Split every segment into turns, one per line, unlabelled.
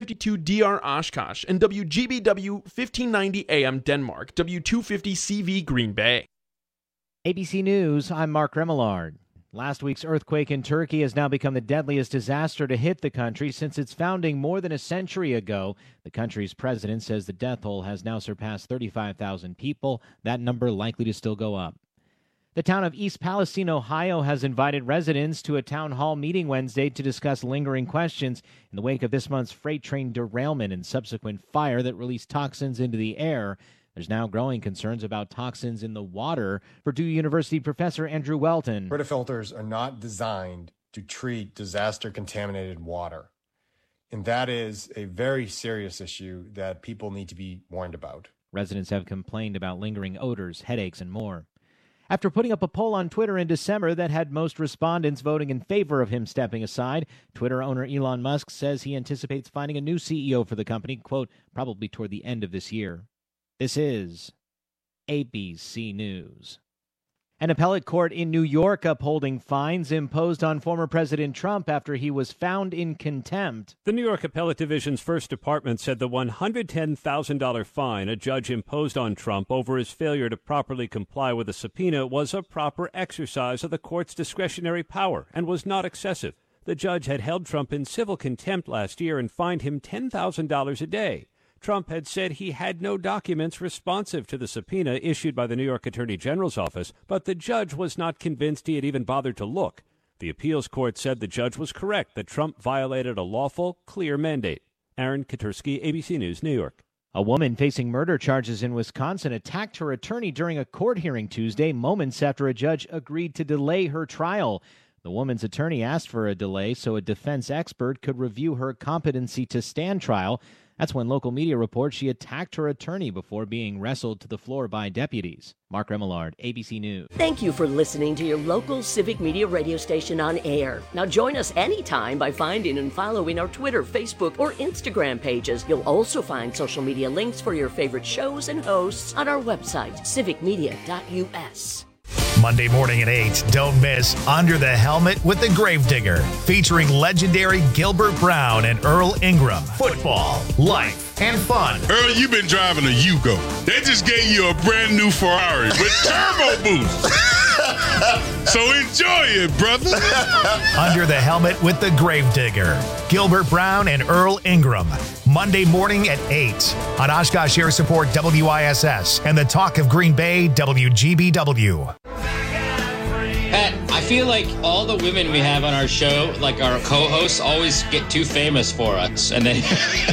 W252 DR Oshkosh, and WGBW 1590 AM Denmark, W250 CV Green Bay.
ABC News, I'm Mark Remillard. Last week's earthquake in Turkey has now become the deadliest disaster to hit the country since its founding more than a century ago. The country's president says the death toll has now surpassed 35,000 people, that number likely to still go up. The town of East Palestine, Ohio, has invited residents to a town hall meeting Wednesday to discuss lingering questions in the wake of this month's freight train derailment and subsequent fire that released toxins into the air. There's now growing concerns about toxins in the water. Purdue University professor Andrew Welton.
Brita filters are not designed to treat disaster-contaminated water. And that is a very serious issue that people need to be warned about.
Residents have complained about lingering odors, headaches, and more. After putting up a poll on Twitter in December that had most respondents voting in favor of him stepping aside, Twitter owner Elon Musk says he anticipates finding a new CEO for the company, quote, probably toward the end of this year. This is ABC News. An appellate court in New York upholding fines imposed on former President Trump after he was found in contempt.
The New York Appellate Division's first department said the $110,000 fine a judge imposed on Trump over his failure to properly comply with a subpoena was a proper exercise of the court's discretionary power and was not excessive. The judge had held Trump in civil contempt last year and fined him $10,000 a day. Trump had said he had no documents responsive to the subpoena issued by the New York Attorney General's office, but the judge was not convinced he had even bothered to look. The appeals court said the judge was correct that Trump violated a lawful, clear mandate. Aaron Katursky, ABC News, New York.
A woman facing murder charges in Wisconsin attacked her attorney during a court hearing Tuesday, moments after a judge agreed to delay her trial. The woman's attorney asked for a delay so a defense expert could review her competency to stand trial. That's when local media reports she attacked her attorney before being wrestled to the floor by deputies. Mark Remillard, ABC News.
Thank you for listening to your local Civic Media radio station on air. Now join us anytime by finding and following our Twitter, Facebook, or Instagram pages. You'll also find social media links for your favorite shows and hosts on our website, civicmedia.us.
Monday morning at 8, don't miss Under the Helmet with the Gravedigger, featuring legendary Gilbert Brown and Earl Ingram. Football, life, and fun.
Earl, you've been driving a Yugo. They just gave you a brand new Ferrari with turbo boost. So enjoy it, brother.
Under the Helmet with the Gravedigger, Gilbert Brown and Earl Ingram. Monday morning at 8 on Oshkosh Air Support WISS and the Talk of Green Bay WGBW.
Pat, I feel like all the women we have on our show, like our co-hosts, always get too famous for us. And then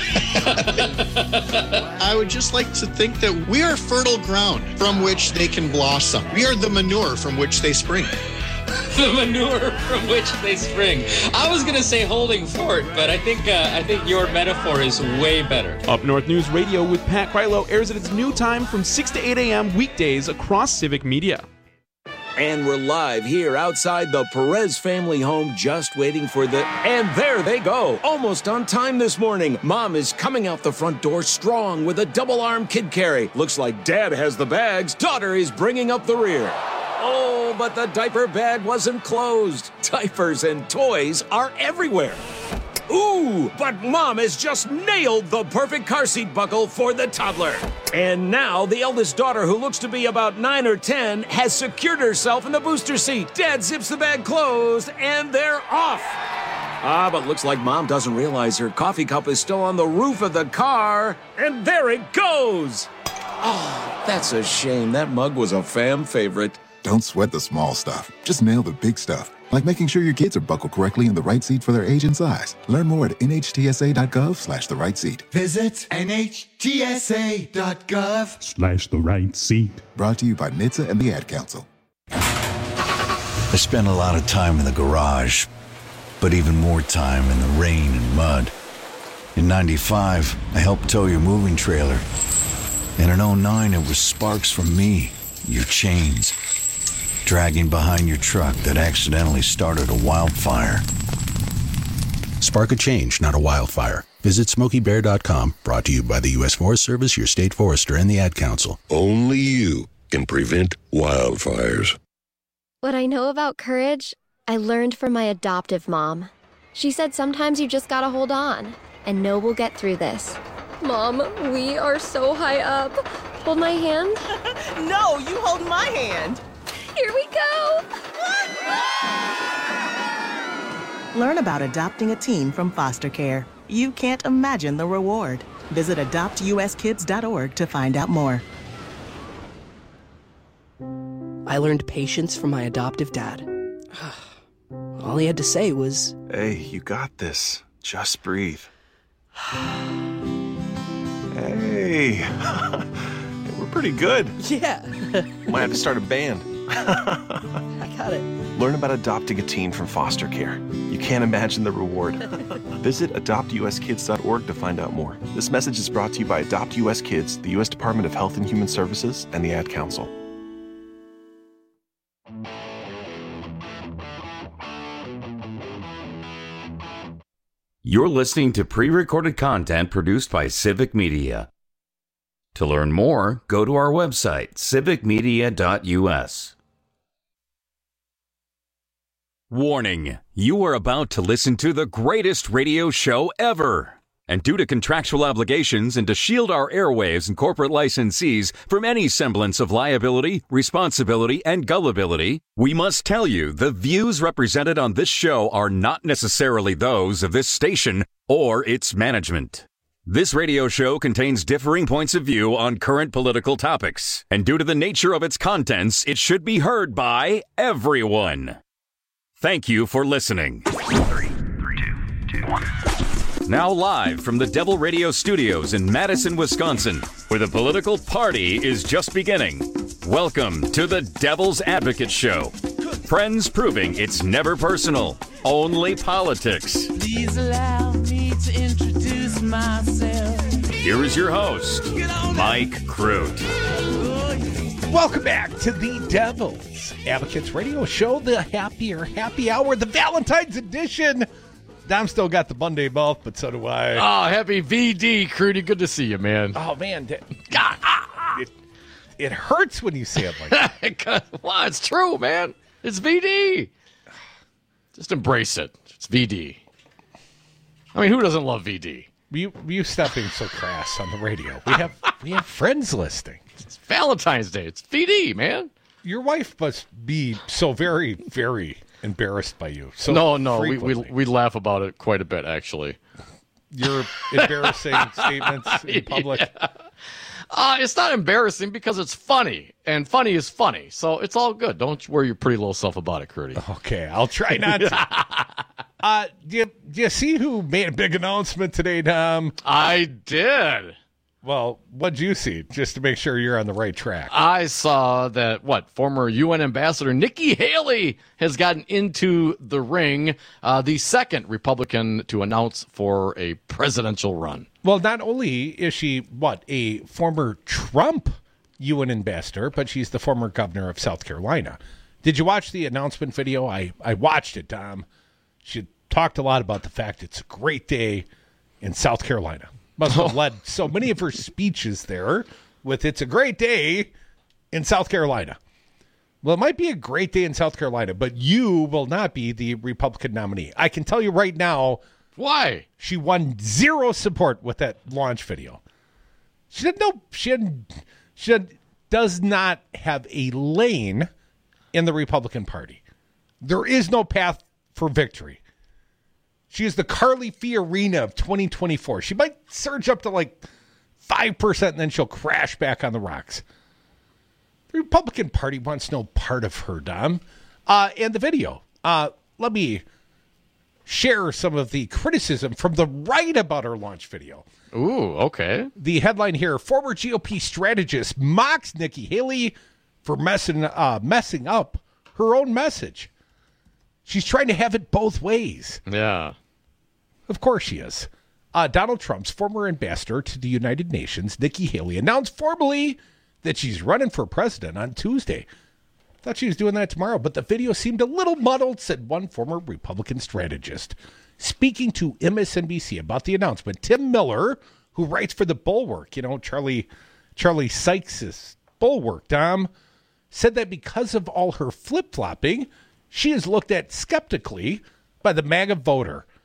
I would just like to think that we are fertile ground from which they can blossom. We are the manure from which they spring.
The manure from which they spring. I was going to say holding fort, but I think your metaphor is way better.
Up North News Radio with Pat Krylo airs at its new time from 6 to 8 a.m. weekdays across Civic Media.
And we're live here outside the Perez family home, just waiting for the... And there they go, almost on time this morning. Mom is coming out the front door strong with a double-arm kid carry. Looks like Dad has the bags. Daughter is bringing up the rear. Oh, but the diaper bag wasn't closed. Diapers and toys are everywhere. Ooh, but Mom has just nailed the perfect car seat buckle for the toddler. And now the eldest daughter, who looks to be about 9 or 10, has secured herself in the booster seat. Dad zips the bag closed, and they're off. But looks like Mom doesn't realize her coffee cup is still on the roof of the car. And there it goes. Oh, that's a shame. That mug was a fam favorite.
Don't sweat the small stuff. Just nail the big stuff. Like making sure your kids are buckled correctly in the right seat for their age and size. Learn more at nhtsa.gov/the right seat.
Visit nhtsa.gov/the right seat.
Brought to you by NHTSA and the Ad Council.
I spent a lot of time in the garage, but even more time in the rain and mud. In 95, I helped tow your moving trailer. And in 09, it was sparks from me, your chains, dragging behind your truck that accidentally started a wildfire.
Spark a change, not a wildfire. Visit SmokeyBear.com, brought to you by the U.S. Forest Service, your state forester, and the Ad Council.
Only you can prevent wildfires.
What I know about courage, I learned from my adoptive mom. She said sometimes you just gotta hold on. and know we'll get through this. Mom, we are so high up. Hold my hand.
No, you hold my hand.
Here we go.
Learn about adopting a teen from foster care. You can't imagine the reward. Visit adoptuskids.org to find out more.
I learned patience from my adoptive dad. All he had to say was,
"Hey, you got this. Just breathe." Hey, we're pretty good.
Yeah.
Might have to start a band.
I got it.
Learn about adopting a teen from foster care. You can't imagine the reward. Visit adoptuskids.org to find out more. This message is brought to you by Adopt US Kids, the U.S. Department of Health and Human Services, and the Ad Council.
You're listening to pre-recorded content produced by Civic Media. To learn more, go to our website, civicmedia.us. Warning, you are about to listen to the greatest radio show ever. And due to contractual obligations and to shield our airwaves and corporate licensees from any semblance of liability, responsibility, and gullibility, we must tell you the views represented on this show are not necessarily those of this station or its management. This radio show contains differing points of view on current political topics, and due to the nature of its contents, it should be heard by everyone. Thank you for listening.
3, 2, 1.
Now live from the Devil Radio Studios in Madison, Wisconsin, where the political party is just beginning. Welcome to the Devil's Advocate Show. Friends proving it's never personal, only politics.
Please allow me to introduce myself.
Here is your host, Mike Crute.
Welcome back to the Devil's Advocates Radio Show, the happier happy hour, the Valentine's edition. Dom still got the Monday mouth, but so do I.
Oh, happy VD, Crudy. Good to see you, man.
Oh, man. It hurts when you say it like that.
Well, it's true, man. It's VD. Just embrace it. It's VD. I mean, who doesn't love VD?
You stop being so crass on the radio. We have friends listening.
It's Valentine's Day. It's VD, man.
Your wife must be so very, very embarrassed by you. So
no, we laugh about it quite a bit, actually.
Your embarrassing statements in public.
Yeah. It's not embarrassing because it's funny, and funny is funny, so it's all good. Don't worry your pretty little self about it, Crudy.
Okay, I'll try not to. Do you see who made a big announcement today, Dom?
I did.
Well, what'd you see, just to make sure you're on the right track?
I saw that, former UN Ambassador Nikki Haley has gotten into the ring, the second Republican to announce for a presidential run.
Well, not only is she, a former Trump UN ambassador, but she's the former governor of South Carolina. Did you watch the announcement video? I watched it, Tom. She talked a lot about the fact it's a great day in South Carolina. Must have led so many of her speeches there with "It's a great day in South Carolina." Well, it might be a great day in South Carolina, but you will not be the Republican nominee. I can tell you right now.
Why?
She won zero support with that launch video. She does not have a lane in the Republican Party. There is no path for victory. She is the Carly Fiorina of 2024. She might surge up to 5% and then she'll crash back on the rocks. The Republican Party wants no part of her, Dom. And the video. Let me share some of the criticism from the right about her launch video.
Ooh, okay.
The headline here, former GOP strategist mocks Nikki Haley for messing up her own message. She's trying to have it both ways.
Yeah.
Of course she is. Donald Trump's former ambassador to the United Nations, Nikki Haley, announced formally that she's running for president on Tuesday. Thought she was doing that tomorrow, but the video seemed a little muddled, said one former Republican strategist. Speaking to MSNBC about the announcement, Tim Miller, who writes for the Bulwark, Charlie Sykes' Bulwark, Dom, said that because of all her flip-flopping, she is looked at skeptically by the MAGA voter.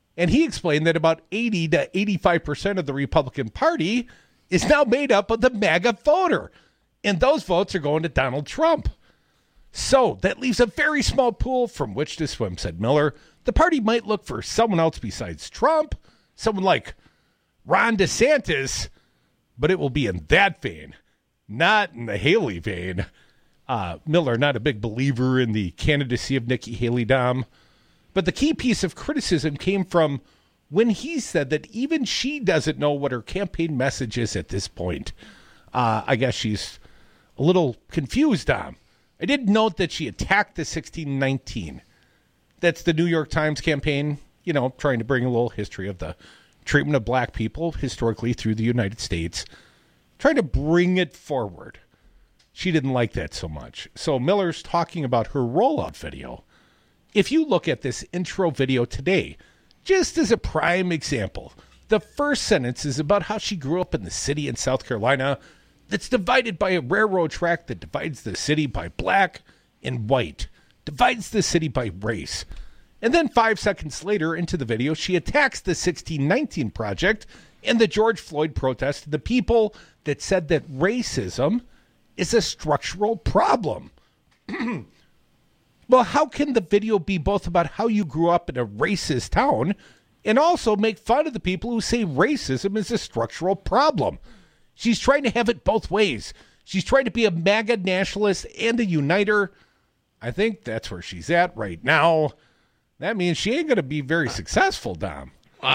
And he explained that about 80 to 85% of the Republican Party is now made up of the MAGA voter. And those votes are going to Donald Trump. So that leaves a very small pool from which to swim, said Miller. The party might look for someone else besides Trump, someone like Ron DeSantis, but it will be in that vein, not in the Haley vein. Miller, not a big believer in the candidacy of Nikki Haley, Dom. But the key piece of criticism came from when he said that even she doesn't know what her campaign message is at this point. I guess she's a little confused, Dom. I did note that she attacked the 1619. That's the New York Times campaign, you know, trying to bring a little history of the treatment of black people historically through the United States, trying to bring it forward. She didn't like that so much. So Miller's talking about her rollout video. If you look at this intro video today, just as a prime example, the first sentence is about how she grew up in the city in South Carolina that's divided by a railroad track that divides the city by black and white, divides the city by race. And then 5 seconds later into the video, she attacks the 1619 Project and the George Floyd protest, the people that said that racism is a structural problem. Well, how can the video be both about how you grew up in a racist town and also make fun of the people who say racism is a structural problem? She's trying to have it both ways. She's trying to be a MAGA nationalist and a uniter. I think that's where she's at right now. That means she ain't going to be very successful, Dom.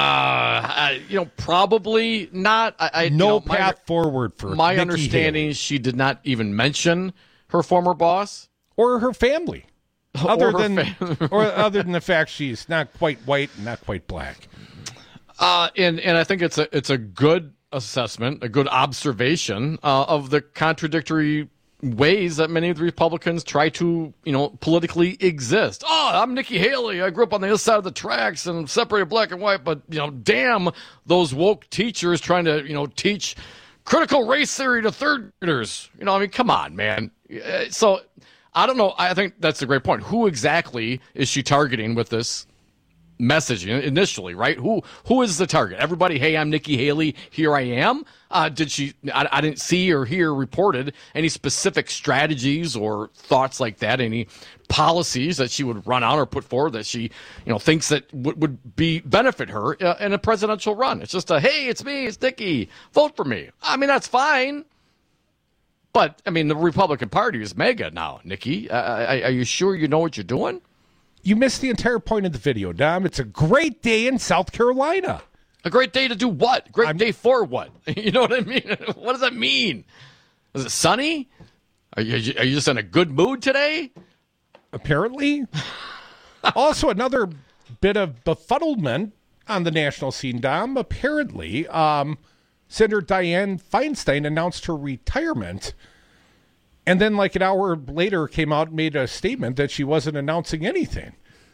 Probably not.
No path forward for
my
Nikki
understanding.
Haley.
She did not even mention her former boss
or her family, other than the fact she's not quite white and not quite black.
And I think it's a good assessment, a good observation of the contradictory ways that many of the Republicans try to, politically exist. Oh, I'm Nikki Haley. I grew up on the other side of the tracks and separated black and white, but, damn those woke teachers trying to, teach critical race theory to third graders. Come on, man. So I don't know. I think that's a great point. Who exactly is she targeting with this messaging initially, right? Who is the target? Everybody, hey, I'm Nikki Haley, here I am. I didn't see or hear reported any specific strategies or thoughts like that, any policies that she would run out or put forward that she, thinks that would benefit her in a presidential run. It's just hey, it's me, it's Nikki, vote for me. That's fine. But, the Republican Party is mega now, Nikki. Are you sure you know what you're doing?
You missed the entire point of the video, Dom. It's a great day in South Carolina.
A great day to do what? Great day for what? You know what I mean? What does that mean? Is it sunny? Are you just in a good mood today?
Apparently. Also, another bit of befuddlement on the national scene, Dom. Apparently, Senator Dianne Feinstein announced her retirement. And then like an hour later came out and made a statement that she wasn't announcing anything.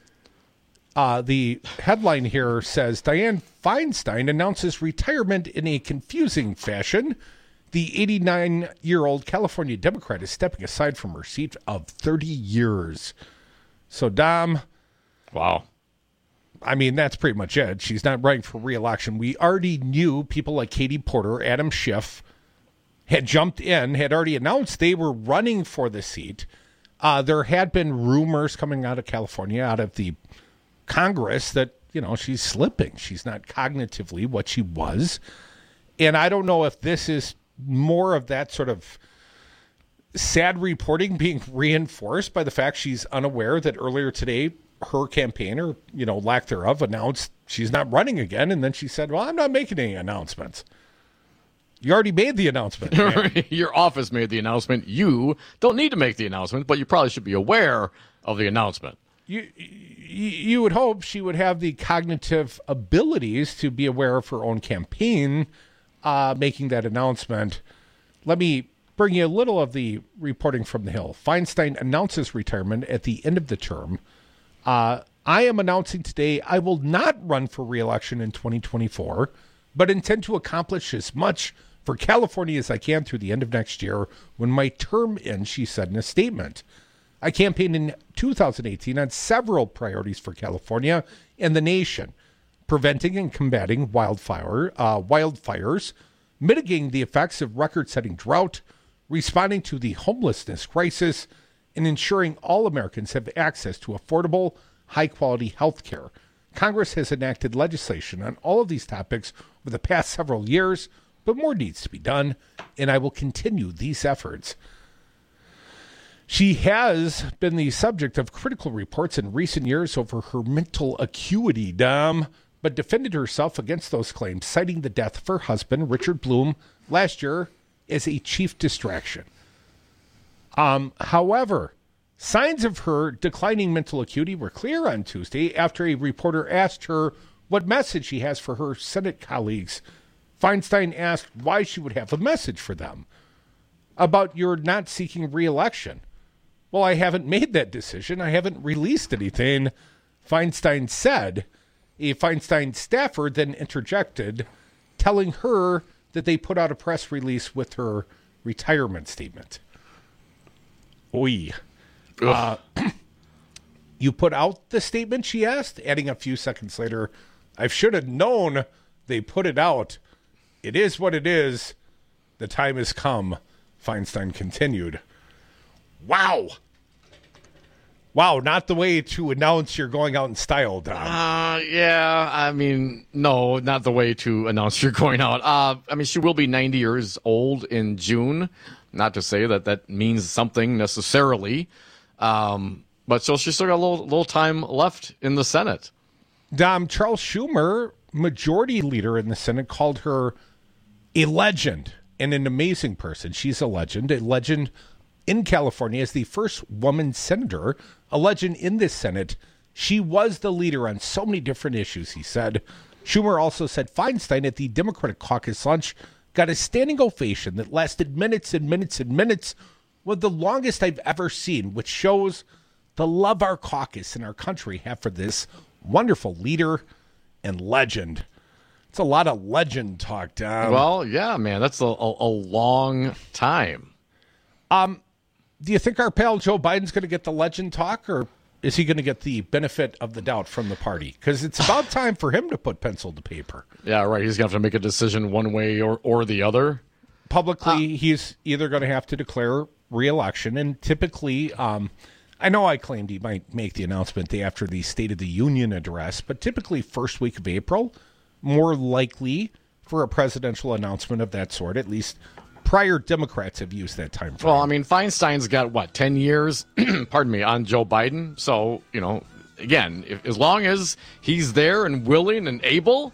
The headline here says, Dianne Feinstein announces retirement in a confusing fashion. The 89-year-old California Democrat is stepping aside from her seat of 30 years. So, Dom.
Wow.
That's pretty much it. She's not running for re-election. We already knew people like Katie Porter, Adam Schiff, had jumped in, had already announced they were running for the seat. There had been rumors coming out of California, out of the Congress, that, she's slipping. She's not cognitively what she was. And I don't know if this is more of that sort of sad reporting being reinforced by the fact she's unaware that earlier today her campaign, or, lack thereof, announced she's not running again. And then she said, well, I'm not making any announcements. You already made the announcement.
Your office made the announcement. You don't need to make the announcement, but you probably should be aware of the announcement.
You would hope she would have the cognitive abilities to be aware of her own campaign making that announcement. Let me bring you a little of the reporting from the Hill. Feinstein announces retirement at the end of the term. I am announcing today I will not run for re-election in 2024, but intend to accomplish as much for California as I can through the end of next year when my term ends, she said in a statement. I campaigned in 2018 on several priorities for California and the nation. preventing and combating wildfires, mitigating the effects of record-setting drought, responding to the homelessness crisis, and ensuring all Americans have access to affordable, high-quality health care. Congress has enacted legislation on all of these topics over the past several years, but more needs to be done, and I will continue these efforts. She has been the subject of critical reports in recent years over her mental acuity, Dom, but defended herself against those claims, citing the death of her husband, Richard Bloom, last year as a chief distraction. However, signs of her declining mental acuity were clear on Tuesday after a reporter asked her what message she has for her Senate colleagues. Feinstein asked why she would have a message for them about your not seeking re-election. Well, I haven't made that decision. I haven't released anything, Feinstein said. A Feinstein staffer then interjected, telling her that they put out a press release with her retirement statement. Oy. You put out the statement, she asked, adding a few seconds later, I should have known they put it out. It is what it is. The time has come, Feinstein continued. Wow. Wow, not the way to announce you're going out in style, Don.
Yeah, I mean, no, not the way to announce you're going out. I mean, she will be 90 years old in June. Not to say that that means something necessarily. But so she's still got a little time left in the Senate.
Dom, Charles Schumer, majority leader in the Senate, called her a legend and an amazing person. She's a legend in California as the first woman senator, a legend in this Senate. She was the leader on so many different issues, he said. Schumer also said Feinstein at the Democratic caucus lunch got a standing ovation that lasted minutes and minutes and minutes, was the longest I've ever seen, which shows the love our caucus and our country have for this wonderful leader and legend. It's a lot of legend talk, Tom.
Well, yeah, man, that's a long time.
Do you think our pal Joe Biden's going to get the legend talk, or is he going to get the benefit of the doubt from the party? Because it's about time for him to put pencil to paper.
Yeah, right. He's going to have to make a decision one way or the other.
Publicly, he's either going to have to declare re-election, and typically, I know I claimed he might make the announcement after the State of the Union address, but typically first week of April, more likely for a presidential announcement of that sort. At least prior Democrats have used that time frame.
Well, I mean, Feinstein's got, 10 years, pardon me, on Joe Biden. So, again, as long as he's there and willing and able.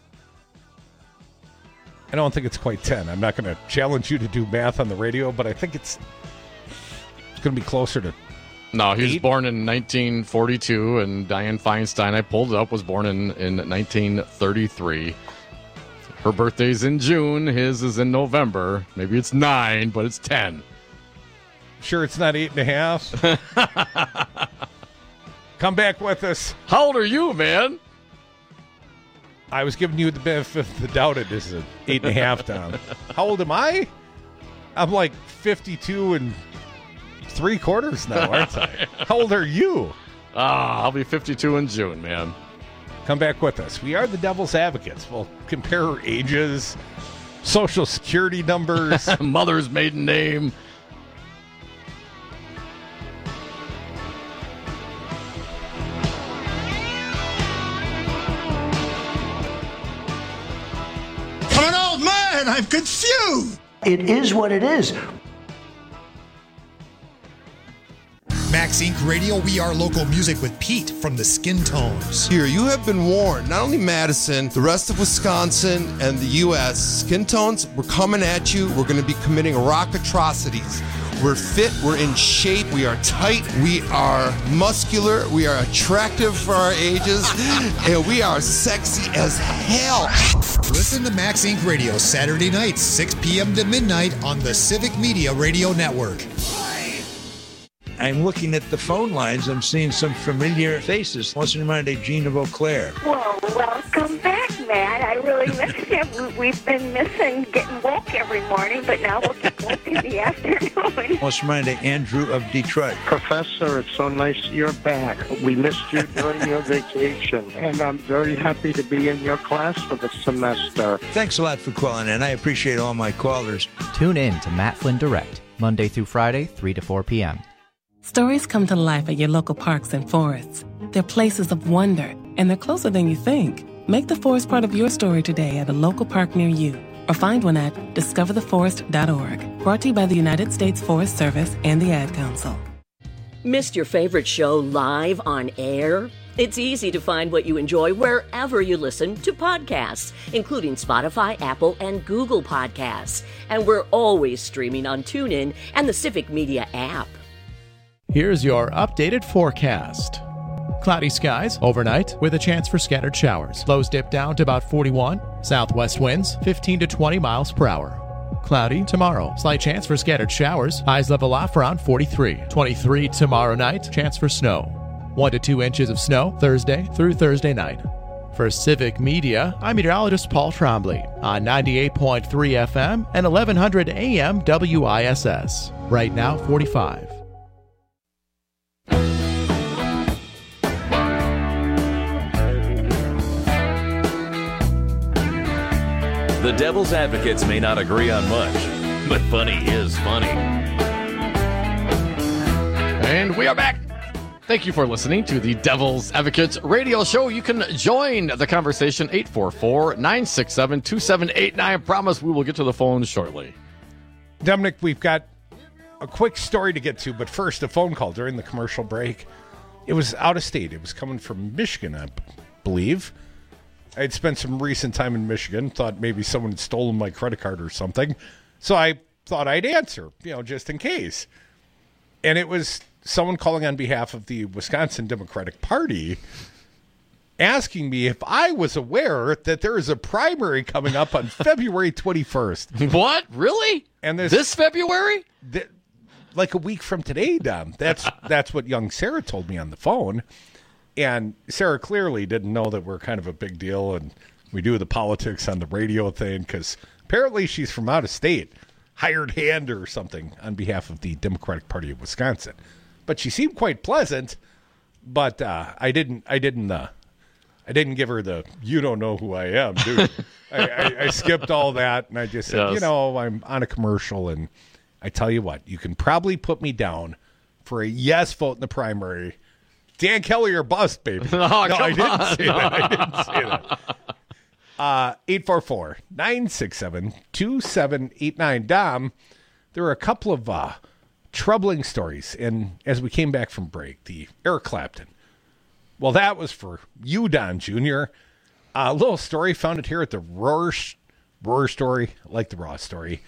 I don't think it's quite 10. I'm not going to challenge you to do math on the radio, but I think it's going to be closer to
No, he was born in 1942, and Dianne Feinstein, I pulled it up, was born in 1933. Her birthday's in June. His is in November. Maybe it's 9, but it's 10.
Sure it's not 8.5? Come back with us.
How old are you, man?
I was giving you the benefit of the doubt. It is an 8.5 down. How old am I? I'm like 52 and 3/4 now, aren't I? How old are you?
I'll be 52 in June, man.
Come back with us. We are the Devil's Advocates. We'll compare ages, social security numbers,
mother's maiden name.
I'm an old man. I'm confused.
It is what it is.
Max Inc. Radio, we are local music with Pete from the Skin Tones.
Here, you have been warned. Not only Madison, the rest of Wisconsin and the U.S. Skin Tones, we're coming at you. We're going to be committing rock atrocities. We're fit. We're in shape. We are tight. We are muscular. We are attractive for our ages. And we are sexy as hell.
Listen to Max Inc. Radio Saturday nights, 6 p.m. to midnight on the Civic Media Radio Network.
I'm looking at the phone lines. I'm seeing some familiar faces. What's in mind, Gina Beauclair?
Well, welcome back, Matt. I really miss him. We've been missing getting woke every morning, but now we'll get woke in the afternoon.
Let's remind Andrew of Detroit.
Professor, it's so nice you're back. We missed you during your vacation, and I'm very happy to be in your class for the semester.
Thanks a lot for calling in. I appreciate all my callers.
Tune in to Matt Flynn Direct, Monday through Friday, 3 to 4 p.m.
Stories come to life at your local parks and forests. They're places of wonder, and they're closer than you think. Make the forest part of your story today at a local park near you, or find one at discovertheforest.org. Brought to you by the United States Forest Service and the Ad Council.
Missed your favorite show live on air? It's easy to find what you enjoy wherever you listen to podcasts, including Spotify, Apple, and Google Podcasts. And we're always streaming on TuneIn and the Civic Media app.
Here's your updated forecast. Cloudy skies overnight with a chance for scattered showers. Lows dip down to about 41. Southwest winds 15 to 20 miles per hour. Cloudy tomorrow. Slight chance for scattered showers. Highs level off around 43. 23 tomorrow night. Chance for snow. 1 to 2 inches of snow Thursday through Thursday night. For Civic Media, I'm meteorologist Paul Trombley on 98.3 FM and 1100 AM WISS. Right now, 45.
The Devil's Advocates may not agree on much, but funny is funny.
And we are back. Thank you for listening to the Devil's Advocates radio show. You can join the conversation, 844-967-2789. I promise we will get to the phone shortly.
Dominic, we've got a quick story to get to, but first, a phone call during the commercial break. It was out of state. It was coming from Michigan, I believe. I had spent some recent time in Michigan, thought maybe someone had stolen my credit card or something. So I thought I'd answer, just in case. And it was someone calling on behalf of the Wisconsin Democratic Party asking me if I was aware that there is a primary coming up on February 21st.
What? Really?
And
this February?
Like a week from today, Dom. That's what young Sarah told me on the phone. And Sarah clearly didn't know that we're kind of a big deal and we do the politics on the radio thing because apparently she's from out of state, hired hand or something on behalf of the Democratic Party of Wisconsin. But she seemed quite pleasant, but I didn't give her the "you don't know who I am," dude. I skipped all that and I just said,
Yes.
I'm on a commercial and I tell you what, you can probably put me down for a yes vote in the primary. Dan Kelly or bust, baby.
Oh,
I didn't
on.
say that. I didn't say that. 844-967-2789. Dom, there are a couple of troubling stories. And as we came back from break, the Eric Clapton. Well, that was for you, Don Jr. A little story, found it here at the Roar story, like the Raw story.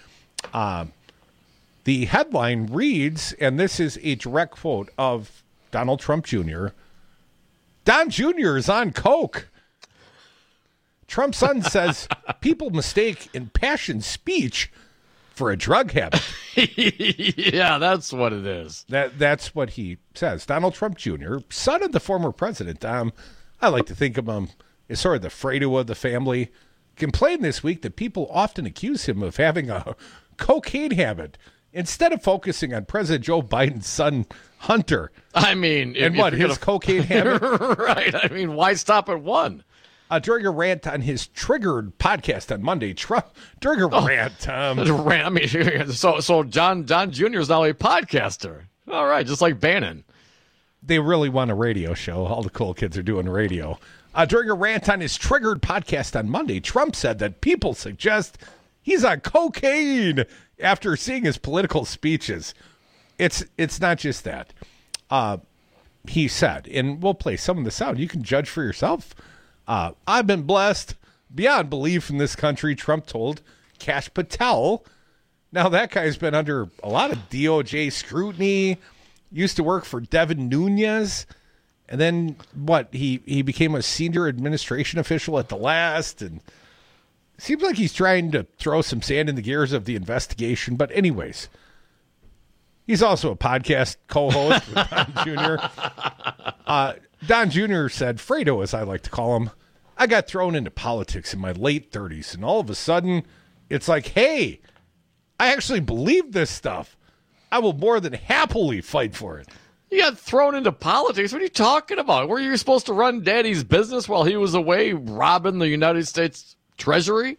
The headline reads, and this is a direct quote of Donald Trump Jr. Don Jr. is on coke. Trump's son says people mistake impassioned speech for a drug habit.
Yeah, that's what it is.
That's what he says. Donald Trump Jr., son of the former president, I like to think of him as sort of the Fredo of the family, complained this week that people often accuse him of having a cocaine habit instead of focusing on President Joe Biden's son, Hunter.
I mean,
his cocaine habit?
Right. I mean, why stop at one?
During a rant on his Triggered podcast on Monday, Trump, during a rant.
I mean, so John Jr. is now a podcaster. All right, just like Bannon.
They really want a radio show. All the cool kids are doing radio. During a rant on his Triggered podcast on Monday, Trump said that people suggest he's on cocaine after seeing his political speeches. It's not just that. He said, and we'll play some of this out. You can judge for yourself. I've been blessed beyond belief in this country, Trump told Kash Patel. Now, that guy's been under a lot of DOJ scrutiny, used to work for Devin Nunes, and then, he became a senior administration official at the last, and seems like he's trying to throw some sand in the gears of the investigation. But anyways, he's also a podcast co-host with Don Jr. Don Jr. said, Fredo, as I like to call him, I got thrown into politics in my late 30s, and all of a sudden, it's like, hey, I actually believe this stuff. I will more than happily fight for it.
You got thrown into politics? What are you talking about? Were you supposed to run Daddy's business while he was away robbing the United States Treasury?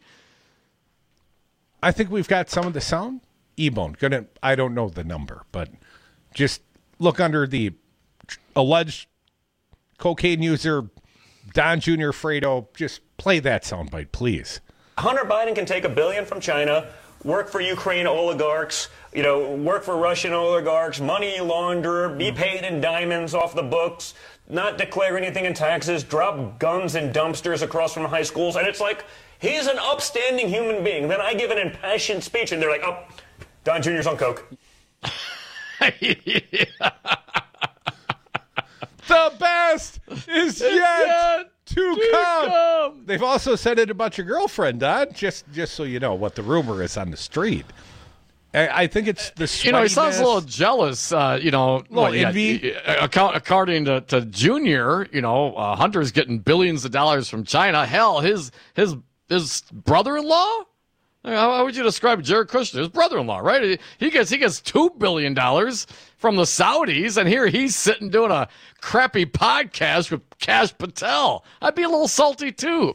I think we've got some of the sound. E-Bone. I don't know the number, but just look under the alleged cocaine user Don Jr. Fredo. Just play that soundbite, please.
Hunter Biden can take $1 billion from China, work for Ukraine oligarchs, work for Russian oligarchs, money launderer, be paid in diamonds off the books, not declare anything in taxes, drop guns in dumpsters across from high schools. And it's like, he's an upstanding human being. Then I give an impassioned speech, and they're like, oh, Don Jr.'s on coke.
The best is yet to come. They've also said it about your girlfriend, Don, just so you know what the rumor is on the street. I think it's the sweatiness.
He sounds a little jealous, little
envy.
According to Junior, Hunter's getting billions of dollars from China. Hell, his brother-in-law? How would you describe Jared Kushner? His brother-in-law, right? He gets $2 billion from the Saudis, and here he's sitting doing a crappy podcast with Kash Patel. I'd be a little salty, too.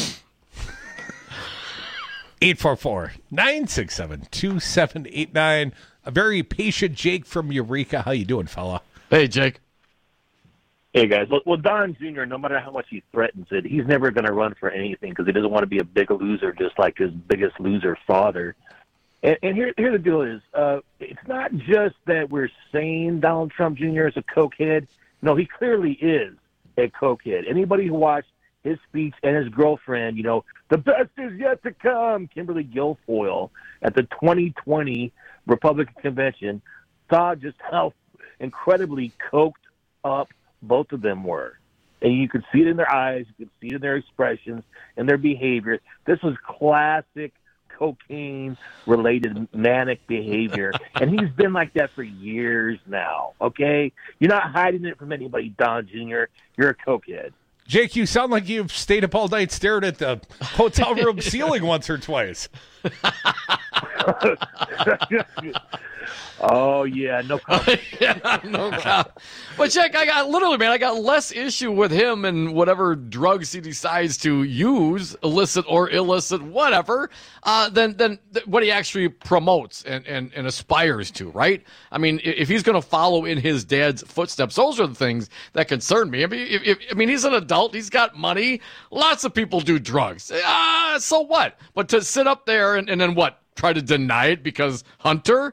844-967-2789. A very patient Jake from Eureka. How you doing, fella?
Hey, Jake.
Hey, guys. Well, Don Jr., no matter how much he threatens it, he's never going to run for anything because he doesn't want to be a big loser just like his biggest loser father. And here the deal is, it's not just that we're saying Donald Trump Jr. is a cokehead. No, he clearly is a cokehead. Anybody who watched his speech and his girlfriend, the best is yet to come, Kimberly Guilfoyle, at the 2020 Republican convention, saw just how incredibly coked up both of them were. And you could see it in their eyes, you could see it in their expressions and their behavior. This was classic cocaine-related manic behavior. And he's been like that for years now, okay? You're not hiding it from anybody, Don Jr. You're a cokehead.
Jake, you sound like you've stayed up all night staring at the hotel room ceiling once or twice.
Oh, yeah, no comment.
No comment. But, Jack, I got less issue with him and whatever drugs he decides to use, illicit or illicit, whatever, than what he actually promotes and aspires to, right? I mean, if he's going to follow in his dad's footsteps, those are the things that concern me. I mean, he's an adult. He's got money. Lots of people do drugs. So what? But to sit up there and then what? Try to deny it because Hunter?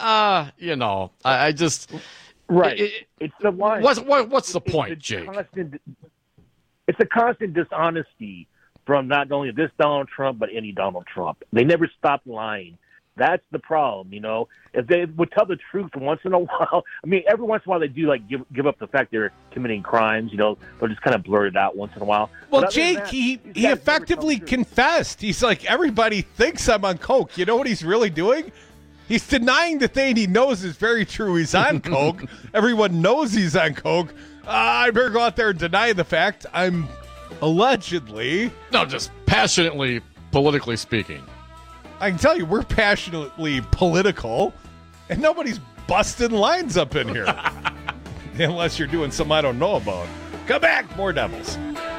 I just...
Right. It's the line.
What's the point, Jake?
It's a constant dishonesty from not only this Donald Trump, but any Donald Trump. They never stop lying. That's the problem, If they would tell the truth once in a while, every once in a while they do give up the fact they're committing crimes, they'll just kind of blurt it out once in a while.
Well, Jake, he effectively confessed. He's like, everybody thinks I'm on coke. You know what he's really doing? He's denying the thing he knows is very true. He's on coke. Everyone knows he's on coke. I better go out there and deny the fact. I'm allegedly...
No, just passionately, politically speaking.
I can tell you, we're passionately political, and nobody's busting lines up in here. Unless you're doing something I don't know about. Come back, more Devils.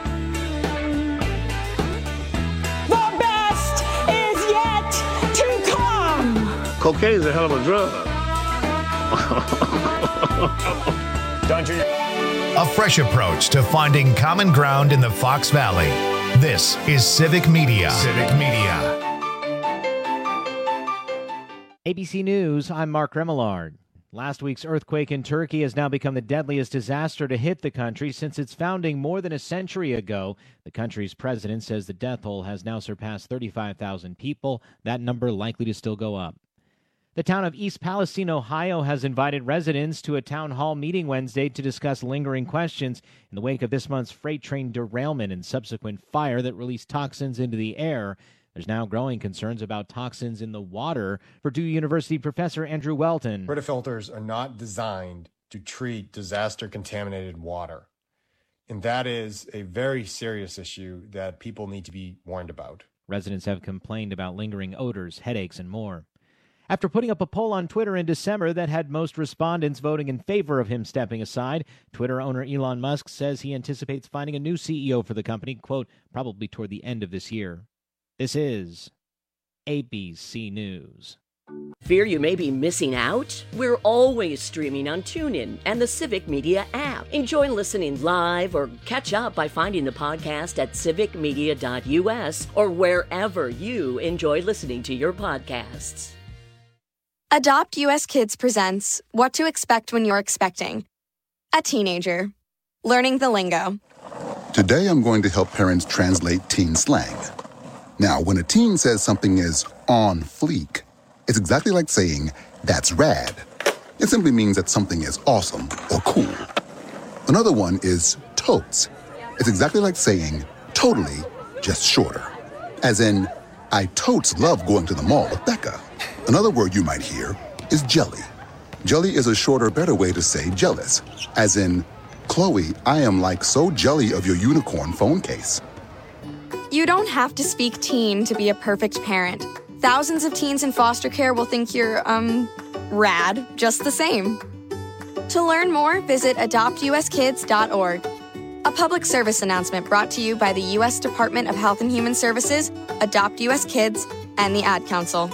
The best is yet to come.
Cocaine's a hell of a drug.
Don't you?
A fresh approach to finding common ground in the Fox Valley. This is Civic Media. Civic Media.
ABC News, I'm Mark Remillard. Last week's earthquake in Turkey has now become the deadliest disaster to hit the country since its founding more than a century ago. The country's president says the death toll has now surpassed 35,000 people, that number likely to still go up. The town of East Palestine, Ohio, has invited residents to a town hall meeting Wednesday to discuss lingering questions in the wake of this month's freight train derailment and subsequent fire that released toxins into the air. There's now growing concerns about toxins in the water. Purdue University professor Andrew Welton.
Brita filters are not designed to treat disaster-contaminated water. And that is a very serious issue that people need to be warned about.
Residents have complained about lingering odors, headaches, and more. After putting up a poll on Twitter in December that had most respondents voting in favor of him stepping aside, Twitter owner Elon Musk says he anticipates finding a new CEO for the company, quote, probably toward the end of this year. This is ABC News.
Fear you may be missing out? We're always streaming on TuneIn and the Civic Media app. Enjoy listening live or catch up by finding the podcast at civicmedia.us or wherever you enjoy listening to your podcasts.
Adopt US Kids presents What to Expect When You're Expecting. A teenager. Learning the lingo.
Today I'm going to help parents translate teen slang. Now, when a teen says something is on fleek, it's exactly like saying, that's rad. It simply means that something is awesome or cool. Another one is totes. It's exactly like saying, totally, just shorter. As in, I totes love going to the mall with Becca. Another word you might hear is jelly. Jelly is a shorter, better way to say jealous. As in, Chloe, I am like so jelly of your unicorn phone case.
You don't have to speak teen to be a perfect parent. Thousands of teens in foster care will think you're, rad just the same. To learn more, visit adoptuskids.org. A public service announcement brought to you by the U.S. Department of Health and Human Services, Adopt U.S. Kids, and the Ad Council.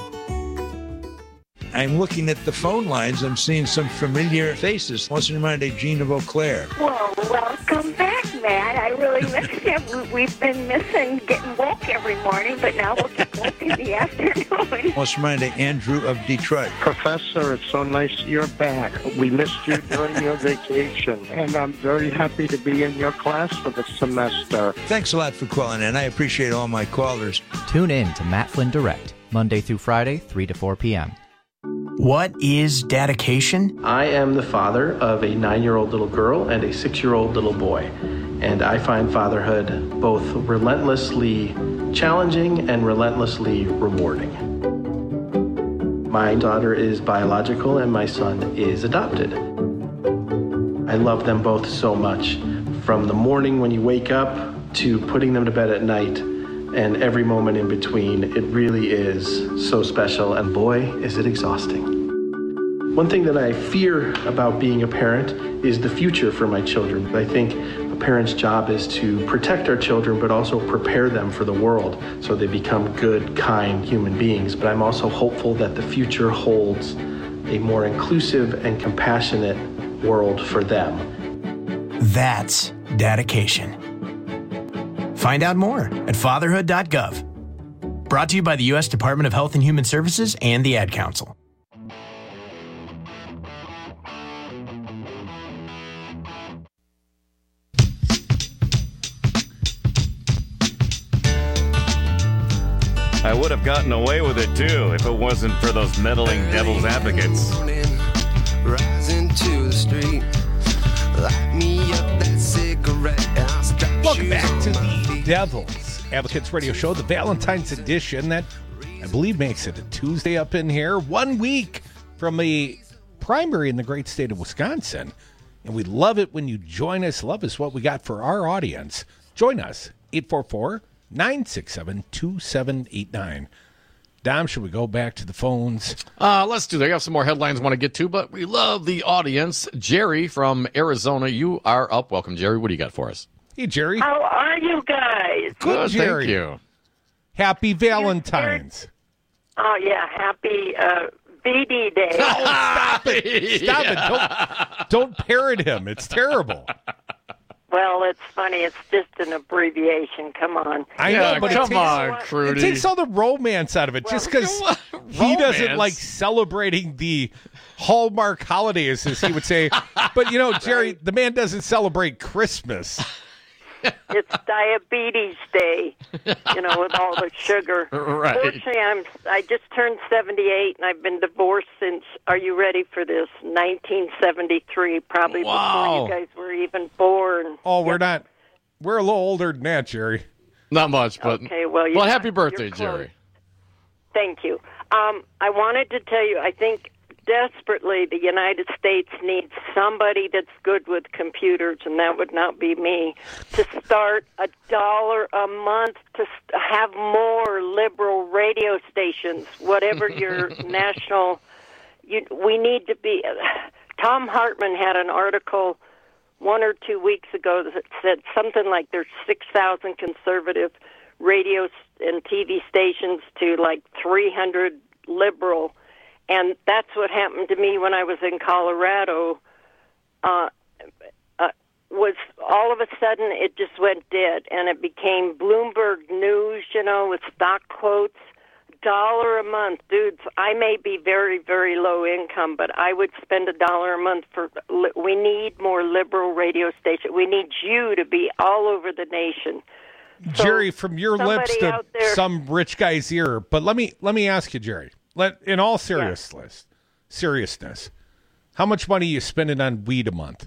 I'm looking at the phone lines. I'm seeing some familiar faces. What's in mind, Gene of Eau Claire?
Well, welcome back, Matt. I really missed you. We've been missing getting woke every morning, but now we'll get woke in the afternoon.
What's in mind, Andrew of Detroit?
Professor, it's so nice you're back. We missed you during your vacation, and I'm very happy to be in your class for the semester.
Thanks a lot for calling in. I appreciate all my callers.
Tune in to Matt Flynn Direct, Monday through Friday, 3 to 4 p.m.
What is dedication?
I am the father of a 9-year-old little girl and a 6-year-old little boy, and I find fatherhood both relentlessly challenging and relentlessly rewarding. My daughter is biological and my son is adopted. I love them both so much, from the morning when you wake up to putting them to bed at night, and every moment in between. It really is so special, and boy, is it exhausting. One thing that I fear about being a parent is the future for my children. I think a parent's job is to protect our children, but also prepare them for the world so they become good, kind human beings. But I'm also hopeful that the future holds a more inclusive and compassionate world for them.
That's dedication. Find out more at fatherhood.gov. Brought to you by the U.S. Department of Health and Human Services and the Ad Council.
I would have gotten away with it too if it wasn't for those meddling devil's advocates.
Rising to the street, light me up that cigarette.
Welcome back to the Devil's Advocates Radio Show, the Valentine's edition that I believe makes it a Tuesday up in here, 1 week from a primary in the great state of Wisconsin. And we love it when you join us. Love is what we got for our audience. Join us, 844-967-2789. Dom, should we go back to the phones?
Let's do that. I got some more headlines I want to get to, but we love the audience. Jerry from Arizona, you are up. Welcome, Jerry. What do you got for us?
Hey, Jerry.
How are you guys?
Good, Jerry.
Thank you.
Happy Valentine's.
Oh, yeah. Happy VD Day.
Oh, stop it. Stop it. Don't parrot him. It's terrible.
Well, it's funny. It's just an abbreviation. Come on.
I know, but
come on, Crudy.
It takes all the romance out of it. Just because he doesn't like celebrating the Hallmark holidays, as he would say. But, you know, Jerry, the man doesn't celebrate Christmas.
It's Diabetes Day, you know, with all the sugar.
Right.
Fortunately, I just turned 78, and I've been divorced since, are you ready for this, 1973, probably before you guys were even born.
Oh, we're not. We're a little older than that, Jerry.
Not much, but
okay, well,
happy birthday, Jerry.
Thank you. I wanted to tell you, I think desperately the United States needs somebody that's good with computers, and that would not be me, to start $1 a month to have more liberal radio stations, whatever your national. We need to be. Tom Hartman had an article 1 or 2 weeks ago that said something like there's 6,000 conservative radio and TV stations to like 300 liberal. And that's what happened to me when I was in Colorado. Was all of a sudden it just went dead, and it became Bloomberg News, with stock quotes. $1 a month, dudes. I may be very, very low income, but I would spend $1 a month for. We need more liberal radio stations. We need you to be all over the nation. So
Jerry, from your lips to some rich guy's ear. But let me ask you, Jerry. In all seriousness, how much money are you spending on weed a month?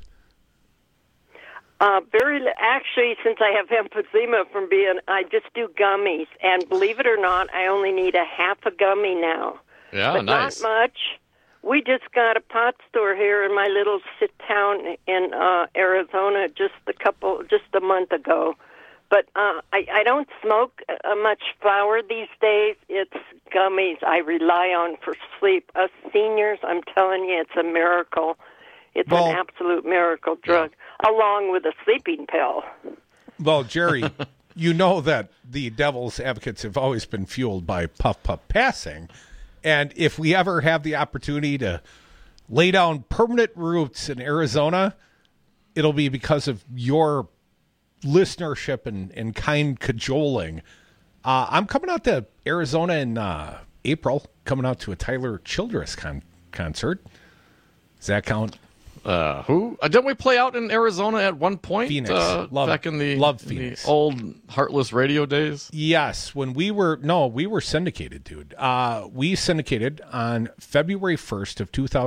Actually, since I have emphysema I just do gummies, and believe it or not, I only need a half a gummy now.
Yeah,
but
nice.
Not much. We just got a pot store here in my little town in Arizona just a month ago. But I don't smoke much flour these days. It's gummies I rely on for sleep. Us seniors, I'm telling you, it's a miracle. It's an absolute miracle drug, along with a sleeping pill.
Well, Jerry, you know that the devil's advocates have always been fueled by puff passing. And if we ever have the opportunity to lay down permanent roots in Arizona, it'll be because of your listenership and kind cajoling. I'm coming out to Arizona in April, coming out to a Tyler Childress concert. Does that count?
Who? Didn't we play out in Arizona at one point?
Phoenix.
Back in the
Phoenix.
Old Heartless radio days?
Yes. When we were syndicated, dude. We syndicated on January 1st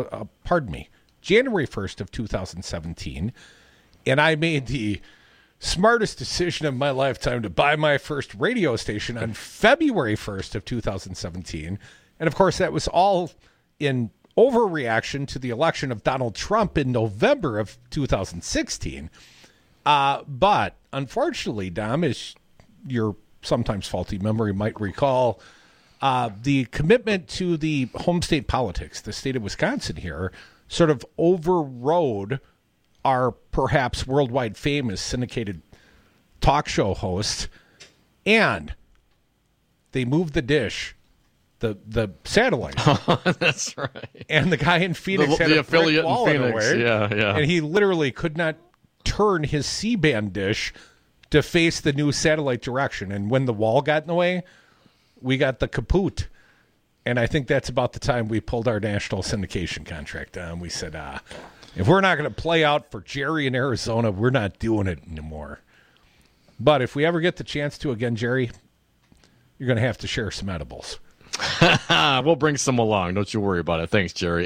of 2017. And I made the smartest decision of my lifetime to buy my first radio station on February 1st of 2017. And of course, that was all in overreaction to the election of Donald Trump in November of 2016. But unfortunately, Dom, as your sometimes faulty memory might recall, the commitment to the home state politics, the state of Wisconsin here, sort of overrode our perhaps worldwide famous syndicated talk show host, and they moved the dish. The satellite.
That's right.
And the guy in Phoenix had
the
a
affiliate
wall
in Phoenix.
In
Yeah.
And he literally could not turn his C-band dish to face the new satellite direction. And when the wall got in the way, we got the kaput. And I think that's about the time we pulled our national syndication contract down. We said, if we're not going to play out for Jerry in Arizona, we're not doing it anymore. But if we ever get the chance to again, Jerry, you're going to have to share some edibles.
We'll bring some along. Don't you worry about it. Thanks, Jerry.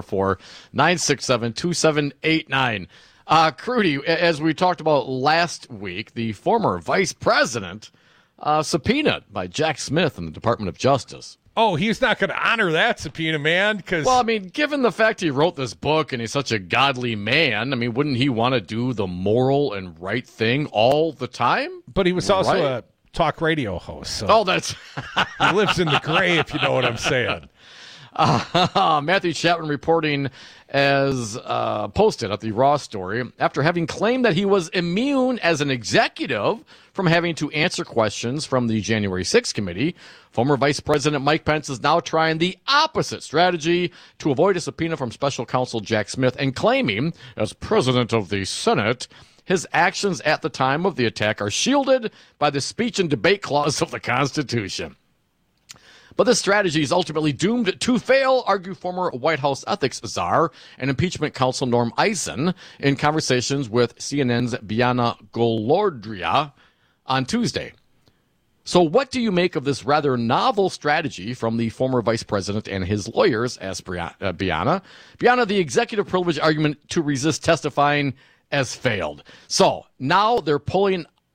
844-967-2789. Crudy, as we talked about last week, the former vice president subpoenaed by Jack Smith in the Department of Justice.
Oh, he's not going to honor that subpoena, man.
Well, I mean, given the fact he wrote this book and he's such a godly man, I mean, wouldn't he want to do the moral and right thing all the time?
But he was also a talk radio host. So
that's...
he lives in the gray, if you know what I'm saying.
Matthew Chapman reporting as posted at the Raw story after having claimed that he was immune as an executive from having to answer questions from the January 6th committee. Former Vice President Mike Pence is now trying the opposite strategy to avoid a subpoena from special counsel Jack Smith and claiming, as president of the Senate, his actions at the time of the attack are shielded by the speech and debate clause of the Constitution. But this strategy is ultimately doomed to fail, argue former White House ethics czar and impeachment counsel Norm Eisen in conversations with CNN's Bianna Golodria on Tuesday. So what do you make of this rather novel strategy from the former vice president and his lawyers, asked Bianna. Bianna, the executive privilege argument to resist testifying has failed. So now they're pulling